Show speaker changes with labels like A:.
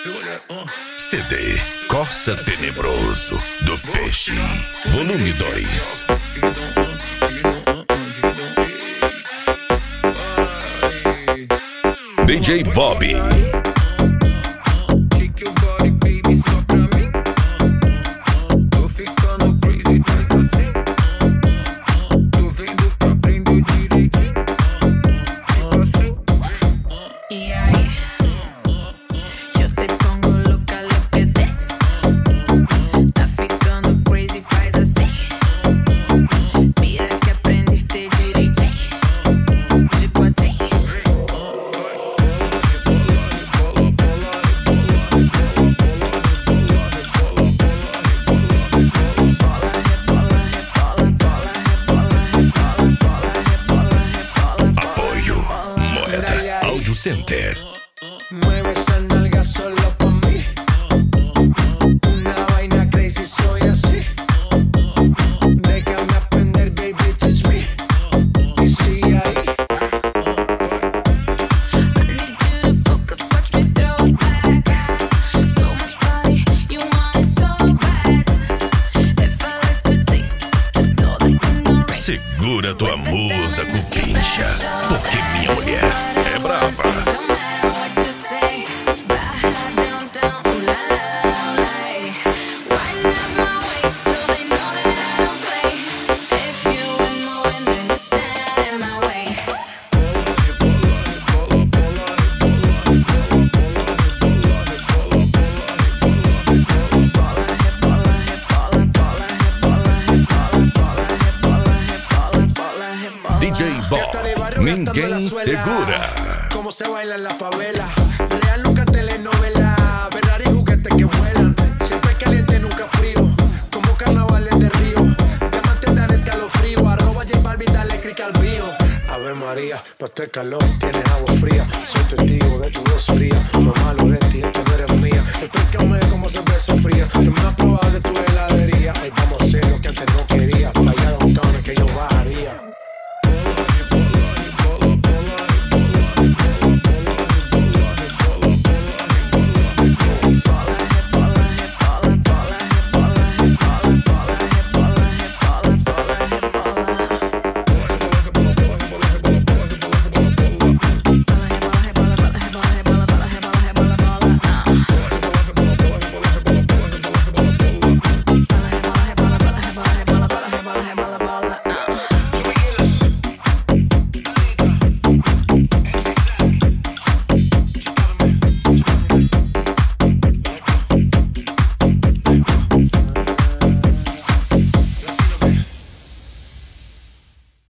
A: CD Corsa Tenebroso do Peixe, volume 2. DJ Bobby. Center.
B: Mueve esa nalga solo pa' mí. Una vaina crazy, soy así. Déjame aprender, baby, teach me. Y sigue ahí.
C: I need you to focus, watch me throw it back. So much body, you want it so bad. If I let you taste, just know this ain't no race.
A: Segura tua musa, cupincha, porque minha mulher é brava. DJ Bob, ninguém segura.
B: Como se baila en la favela. Real nunca telenovela. Ferrari juguetes que vuelan. Siempre caliente, nunca frío. Como carnavales de Río. Diamantes dan escalofrío. @J Balvin, dale click al bio. Ave María, pa' este calor tienes agua fría. Soy testigo de tu grosería.